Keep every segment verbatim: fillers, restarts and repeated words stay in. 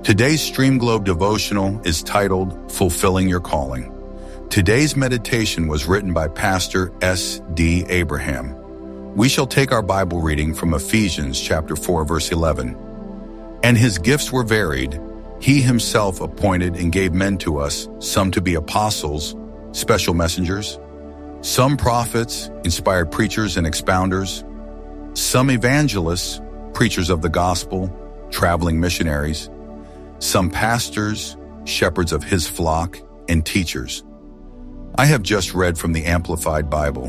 Today's Stream Globe devotional is titled Fulfilling Your Calling. Today's meditation was written by Pastor S D Abraham. We shall take our Bible reading from Ephesians chapter four, verse eleven. And his gifts were varied. He himself appointed and gave men to us, some to be apostles, special messengers, some prophets, inspired preachers and expounders, some evangelists, preachers of the gospel, traveling missionaries, some pastors, shepherds of his flock, and teachers. I have just read from the Amplified Bible.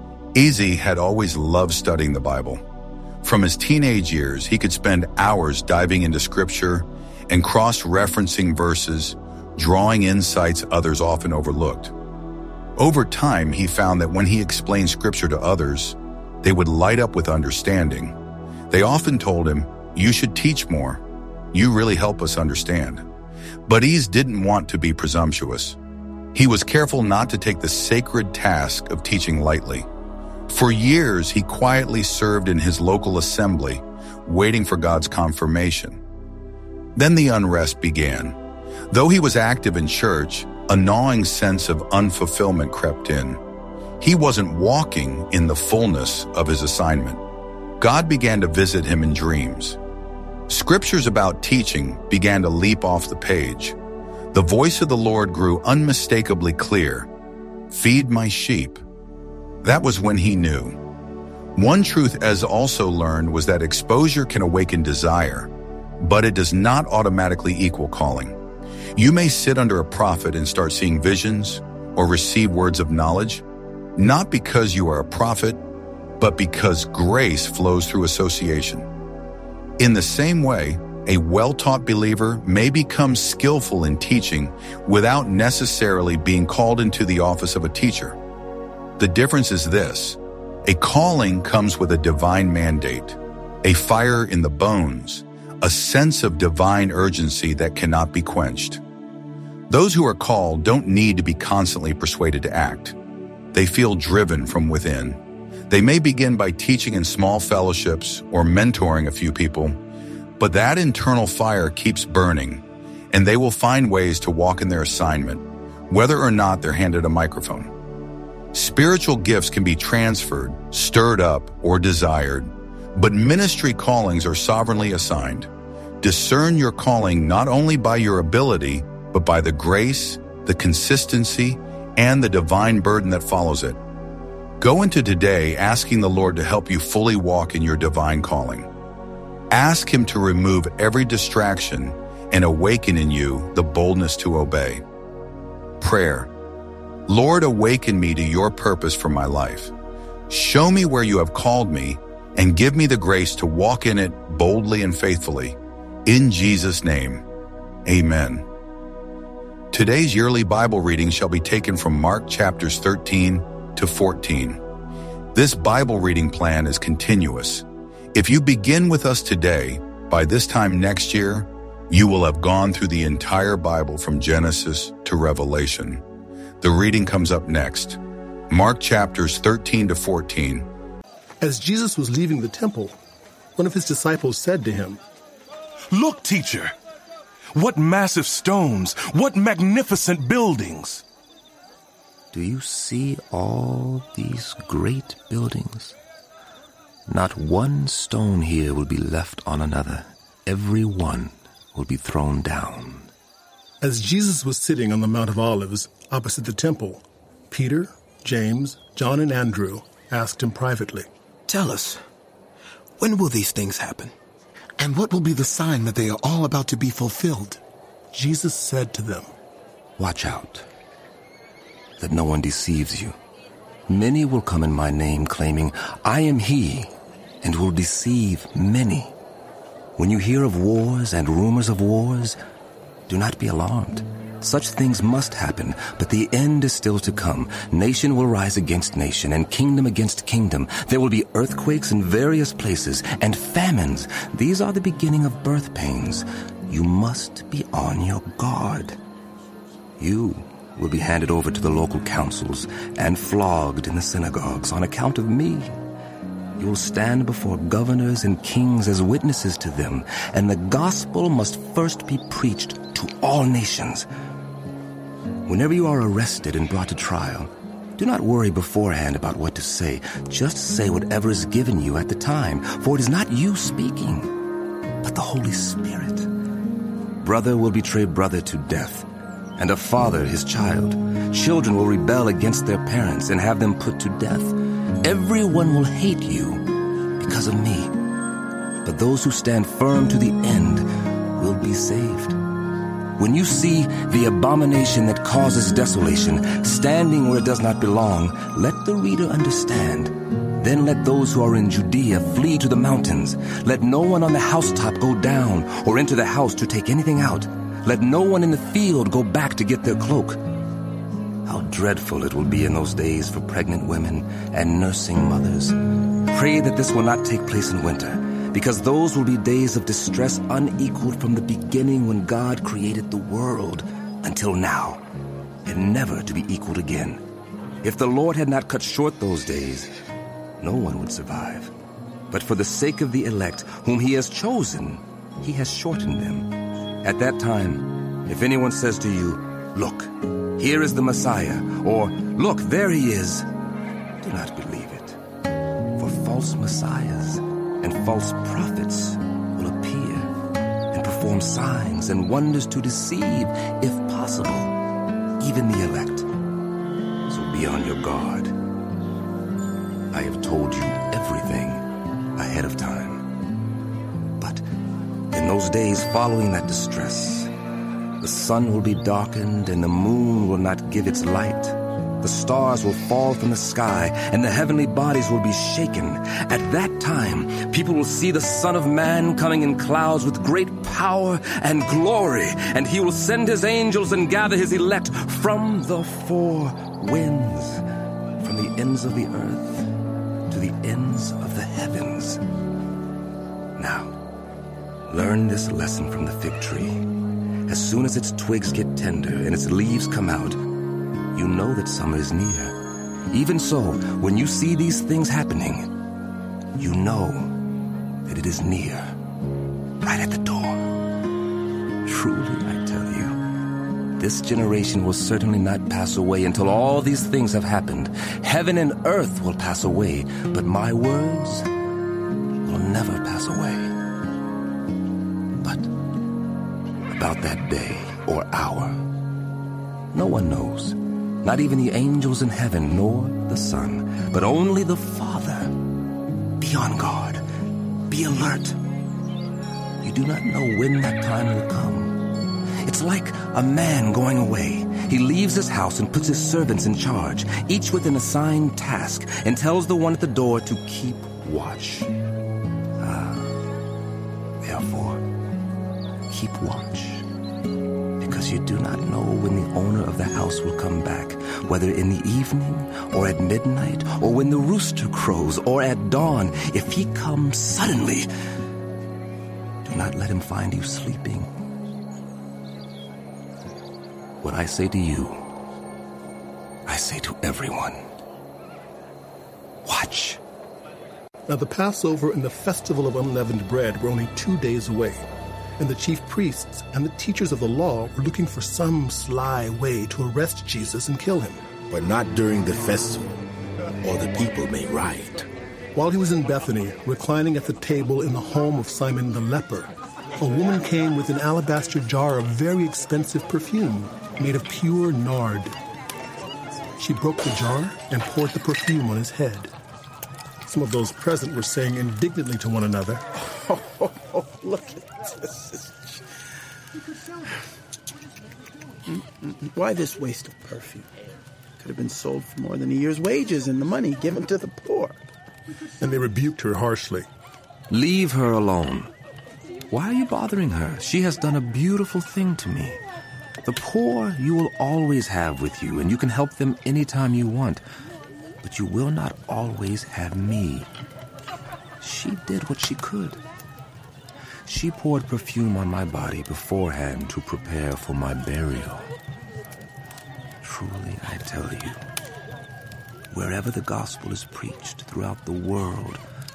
Easy had always loved studying the Bible. From his teenage years, he could spend hours diving into Scripture and cross-referencing verses, drawing insights others often overlooked. Over time, he found that when he explained Scripture to others, they would light up with understanding. They often told him, "You should teach more. You really help us understand." But Ease didn't want to be presumptuous. He was careful not to take the sacred task of teaching lightly. For years, he quietly served in his local assembly, waiting for God's confirmation. Then the unrest began. Though he was active in church, a gnawing sense of unfulfillment crept in. He wasn't walking in the fullness of his assignment. God began to visit him in dreams. Scriptures about teaching began to leap off the page. The voice of the Lord grew unmistakably clear. "Feed my sheep." That was when he knew. One truth Ez also learned was that exposure can awaken desire, but it does not automatically equal calling. You may sit under a prophet and start seeing visions or receive words of knowledge, not because you are a prophet, but because grace flows through association. In the same way, a well-taught believer may become skillful in teaching without necessarily being called into the office of a teacher. The difference is this: a calling comes with a divine mandate, a fire in the bones, a sense of divine urgency that cannot be quenched. Those who are called don't need to be constantly persuaded to act. They feel driven from within. They may begin by teaching in small fellowships or mentoring a few people, but that internal fire keeps burning, and they will find ways to walk in their assignment, whether or not they're handed a microphone. Spiritual gifts can be transferred, stirred up, or desired, but ministry callings are sovereignly assigned. Discern your calling not only by your ability, but by the grace, the consistency, and the divine burden that follows it. Go into today asking the Lord to help you fully walk in your divine calling. Ask Him to remove every distraction and awaken in you the boldness to obey. Prayer. Lord, awaken me to your purpose for my life. Show me where you have called me and give me the grace to walk in it boldly and faithfully. In Jesus' name, amen. Today's yearly Bible reading shall be taken from Mark chapters thirteen to fourteen. This Bible reading plan is continuous. If you begin with us today, by this time next year, you will have gone through the entire Bible from Genesis to Revelation. The reading comes up next. Mark chapters thirteen to fourteen. As Jesus was leaving the temple, one of his disciples said to him, "Look, teacher, what massive stones, what magnificent buildings!" Do you see all these great buildings? Not one stone here will be left on another. Every one will be thrown down. As Jesus was sitting on the Mount of Olives opposite the temple, Peter, James, John, and Andrew asked him privately, "Tell us, when will these things happen? And what will be the sign that they are all about to be fulfilled?" Jesus said to them, Watch out, that no one deceives you. Many will come in my name, claiming, I am he, and will deceive many. When you hear of wars and rumors of wars, do not be alarmed. Such things must happen, but the end is still to come. Nation will rise against nation, and kingdom against kingdom. There will be earthquakes in various places, and famines. These are the beginning of birth pains. You must be on your guard. You will be handed over to the local councils and flogged in the synagogues on account of me. You will stand before governors and kings as witnesses to them, and the gospel must first be preached to all nations. Whenever you are arrested and brought to trial, do not worry beforehand about what to say. Just say whatever is given you at the time, for it is not you speaking, but the Holy Spirit. Brother will betray brother to death, and a father his child. Children will rebel against their parents and have them put to death. Everyone will hate you because of me, but those who stand firm to the end will be saved. When you see the abomination that causes desolation standing where it does not belong, let the reader understand. Then let those who are in Judea flee to the mountains. Let no one on the housetop go down or into the house to take anything out. Let no one in the field go back to get their cloak. How dreadful it will be in those days for pregnant women and nursing mothers. Pray that this will not take place in winter, because those will be days of distress unequaled from the beginning when God created the world until now, and never to be equaled again. If the Lord had not cut short those days, no one would survive. But for the sake of the elect, whom he has chosen, he has shortened them. At that time, if anyone says to you, "Look, here is the Messiah," or "Look, there he is," do not believe it. For false messiahs and false prophets will appear and perform signs and wonders to deceive, if possible, even the elect. So be on your guard. I have told you everything ahead of time. But in those days following that distress, the sun will be darkened and the moon will not give its light. The stars will fall from the sky and the heavenly bodies will be shaken. At that time, people will see the Son of Man coming in clouds with great power and glory, and he will send his angels and gather his elect from the four winds, from the ends of the earth to the ends of the heavens. Now, learn this lesson from the fig tree. As soon as its twigs get tender and its leaves come out, you know that summer is near. Even so, when you see these things happening, you know that it is near, right at the door. Truly, I tell you, this generation will certainly not pass away until all these things have happened. Heaven and earth will pass away, but my words will never pass away. But about that day or hour, no one knows. Not even the angels in heaven, nor the Son, but only the Father. Be on guard. Be alert. You do not know when that time will come. It's like a man going away. He leaves his house and puts his servants in charge, each with an assigned task, and tells the one at the door to keep watch. Ah, therefore, keep watch. Because you do not know when the owner of the house will come back, whether in the evening or at midnight or when the rooster crows or at dawn. If he comes suddenly, do not let him find you sleeping. What I say to you, I say to everyone. Watch. Now the Passover and the Festival of Unleavened Bread were only two days away. And the chief priests and the teachers of the law were looking for some sly way to arrest Jesus and kill him. But not during the festival, or the people may riot. While he was in Bethany, reclining at the table in the home of Simon the leper, a woman came with an alabaster jar of very expensive perfume made of pure nard. She broke the jar and poured the perfume on his head. Some of those present were saying indignantly to one another, Oh, oh, oh, look at this. Why this waste of perfume? Could have been sold for more than a year's wages and the money given to the poor. And they rebuked her harshly. Leave her alone. Why are you bothering her? She has done a beautiful thing to me. The poor you will always have with you, and you can help them anytime you want. But you will not always have me. She did what she could. She poured perfume on my body beforehand to prepare for my burial. Truly, I tell you, wherever the gospel is preached throughout the world,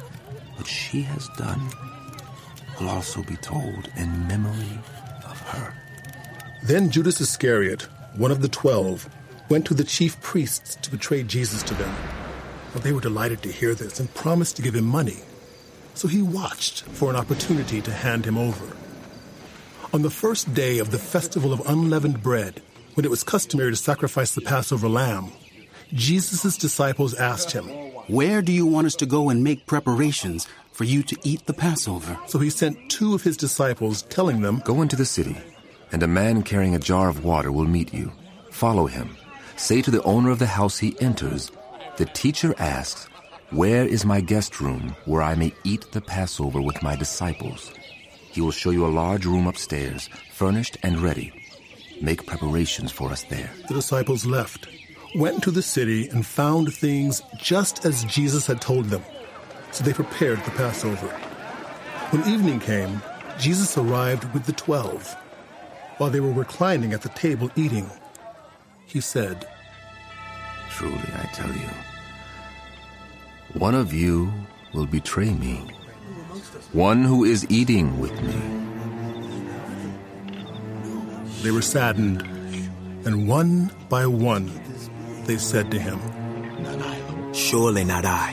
what she has done will also be told in memory of her. Then Judas Iscariot, one of the twelve, went to the chief priests to betray Jesus to them. But they were delighted to hear this and promised to give him money. So he watched for an opportunity to hand him over. On the first day of the festival of unleavened bread, when it was customary to sacrifice the Passover lamb, Jesus' disciples asked him, "Where do you want us to go and make preparations for you to eat the Passover?" So he sent two of his disciples, telling them, "Go into the city, and a man carrying a jar of water will meet you. Follow him. Say to the owner of the house he enters, 'The teacher asks, where is my guest room where I may eat the Passover with my disciples?' He will show you a large room upstairs, furnished and ready. Make preparations for us there." The disciples left, went into the city, and found things just as Jesus had told them. So they prepared the Passover. When evening came, Jesus arrived with the twelve. While they were reclining at the table eating, he said, "Truly I tell you, one of you will betray me, one who is eating with me." They were saddened, and one by one they said to him, "Surely not I."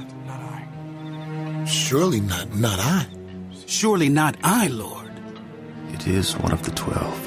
Surely not, not I. "Surely not I, Lord." It is one of the twelve,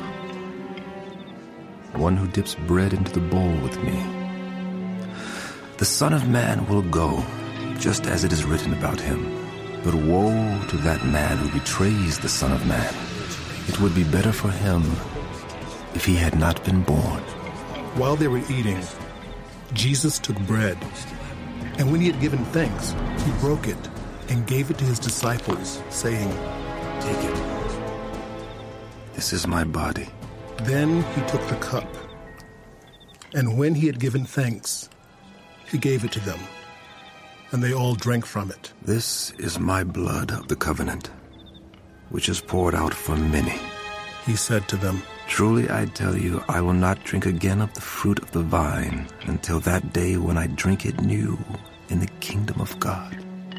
one who dips bread into the bowl with me. The Son of Man will go, just as it is written about him. But woe to that man who betrays the Son of Man. It would be better for him if he had not been born. While they were eating, Jesus took bread, and when he had given thanks, he broke it and gave it to his disciples, saying, "Take it. This is my body." Then he took the cup, and when he had given thanks, he gave it to them, and they all drank from it. "This is my blood of the covenant, which is poured out for many," he said to them. "Truly I tell you, I will not drink again of the fruit of the vine until that day when I drink it new in the kingdom of God."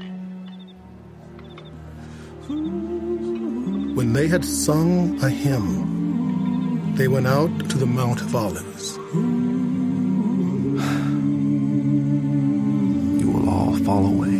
When they had sung a hymn, they went out to the Mount of Olives. You will all fall away,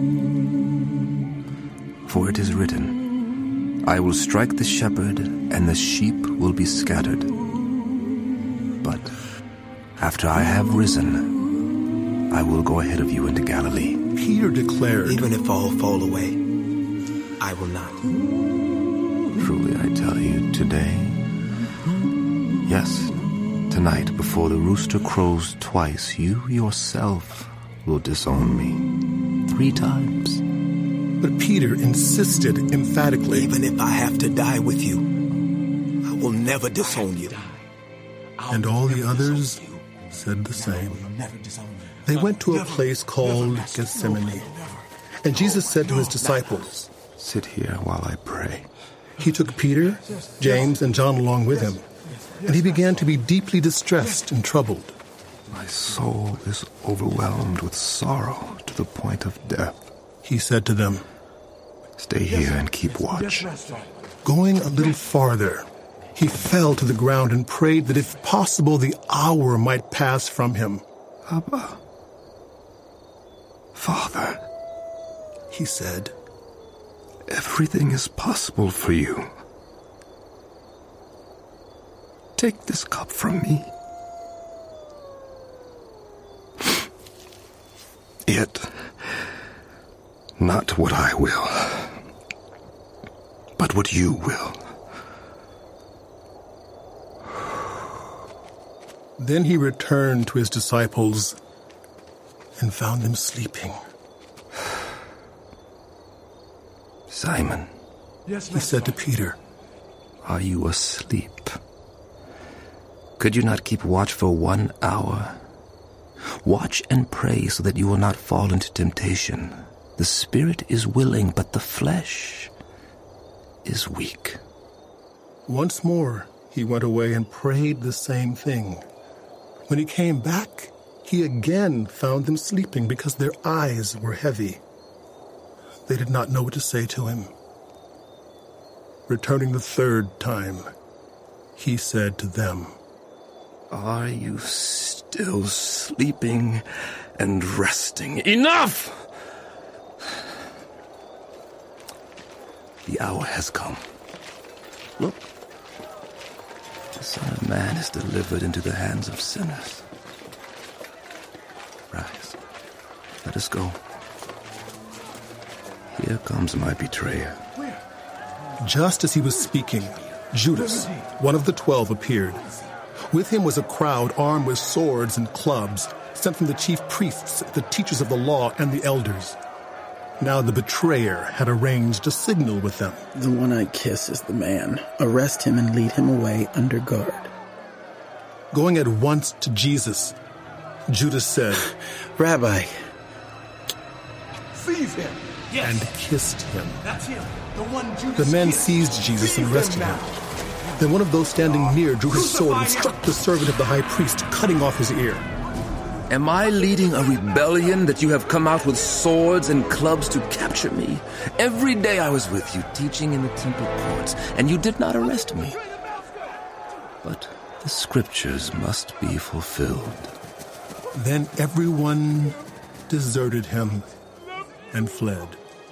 for it is written, "I will strike the shepherd, and the sheep will be scattered." But after I have risen, I will go ahead of you into Galilee. Peter declared, "Even if all fall away, I will not." Truly I tell you, today, yes, tonight, before the rooster crows twice, you yourself will disown me three times. But Peter insisted emphatically, "Even if I have to die with you, I will never disown you." And all the others said the same. They went to a place called Gethsemane, and Jesus said to his disciples, "Sit here while I pray." He took Peter, James, and John along with him, and he began to be deeply distressed and troubled. "My soul is overwhelmed with sorrow to the point of death," he said to them. "Stay here and keep watch." Going a little farther, he fell to the ground and prayed that if possible the hour might pass from him. "Abba, Father," he said, "everything is possible for you. Take this cup from me. Yet, not what I will, but what you will." Then he returned to his disciples and found them sleeping. "Simon," he said to Peter, "are you asleep? Could you not keep watch for one hour? Watch and pray so that you will not fall into temptation. The spirit is willing, but the flesh is weak." Once more he went away and prayed the same thing. When he came back, he again found them sleeping because their eyes were heavy. They did not know what to say to him. Returning the third time, he said to them, "Are you still sleeping and resting? Enough! The hour has come. Look, the Son of Man is delivered into the hands of sinners. Rise, let us go. Here comes my betrayer." Just as he was speaking, Judas, one of the twelve, appeared. With him was a crowd armed with swords and clubs, sent from the chief priests, the teachers of the law, and the elders. Now the betrayer had arranged a signal with them. "The one I kiss is the man. Arrest him and lead him away under guard." Going at once to Jesus, Judas said, "Rabbi." Seize him. Yes. And kissed him. That's him. The one Judas The men kissed. seized Jesus Seize and arrested him. him. Then one of those standing near drew his sword and struck the servant of the high priest, cutting off his ear. Am I leading a rebellion that you have come out with swords and clubs to capture me? Every day I was with you, teaching in the temple courts, and you did not arrest me. But the scriptures must be fulfilled. Then everyone deserted him and fled.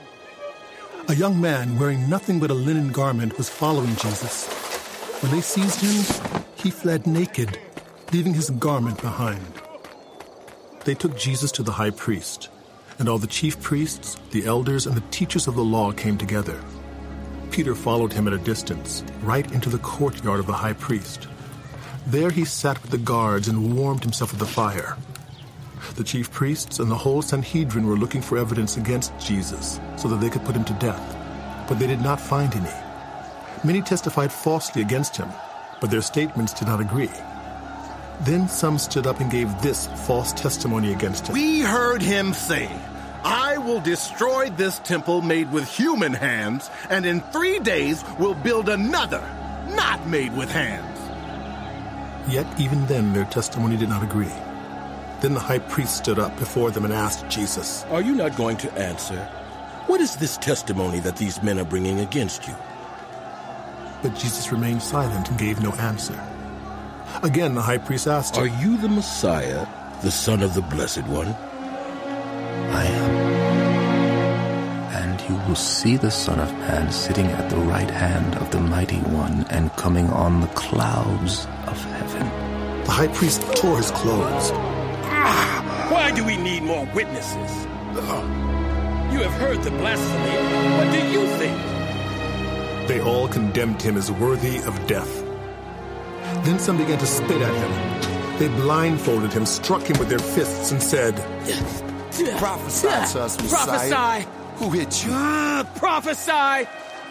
A young man wearing nothing but a linen garment was following Jesus. When they seized him, he fled naked, leaving his garment behind. They took Jesus to the high priest, and all the chief priests, the elders, and the teachers of the law came together. Peter followed him at a distance, right into the courtyard of the high priest. There he sat with the guards and warmed himself at the fire. The chief priests and the whole Sanhedrin were looking for evidence against Jesus so that they could put him to death, but they did not find any. Many testified falsely against him, but their statements did not agree. Then some stood up and gave this false testimony against him. "We heard him say, 'I will destroy this temple made with human hands, and in three days will build another, not made with hands.'" Yet even then their testimony did not agree. Then the high priest stood up before them and asked Jesus, "Are you not going to answer? What is this testimony that these men are bringing against you?" But Jesus remained silent and gave no answer. Again the high priest asked him, "Are you the Messiah, the Son of the Blessed One?" I am. And you will see the Son of Man sitting at the right hand of the Mighty One and coming on the clouds of heaven. The high priest tore his clothes. Ah, why do we need more witnesses? You have heard the blasphemy. What do you think? They all condemned him as worthy of death. Then some began to spit at him. They blindfolded him, struck him with their fists, and said, "Prophesy to us, Messiah. Prophesy. Who hit you?" Ah, prophesy.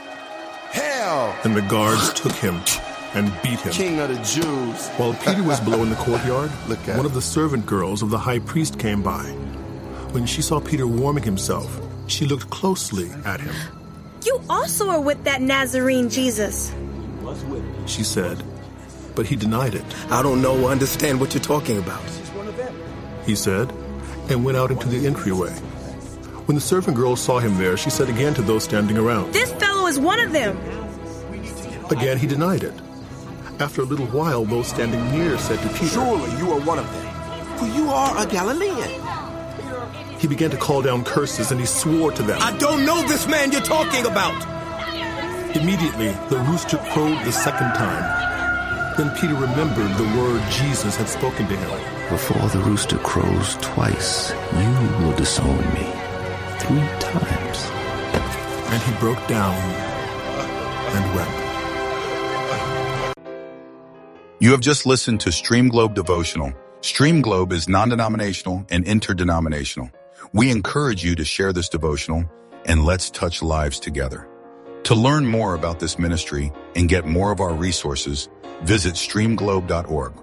Hell! And the guards took him and beat him. King of the Jews. While Peter was below in the courtyard, Look at one it. of the servant girls of the high priest came by. When she saw Peter warming himself, she looked closely at him. "You also are with that Nazarene Jesus," she said, but he denied it. "I don't know or understand what you're talking about." He said, and went out into the entryway. When the servant girl saw him there, she said again to those standing around, "This fellow is one of them." Again he denied it. After a little while, those standing near said to Peter, "Surely you are one of them, for you are a Galilean." He began to call down curses, and he swore to them. "I don't know this man you're talking about." Immediately, the rooster crowed the second time. Then Peter remembered the word Jesus had spoken to him. Before the rooster crows twice, you will disown me three times. And he broke down and wept. You have just listened to Stream Globe Devotional. Stream Globe is non-denominational and interdenominational. We encourage you to share this devotional and let's touch lives together. To learn more about this ministry and get more of our resources, visit stream globe dot org.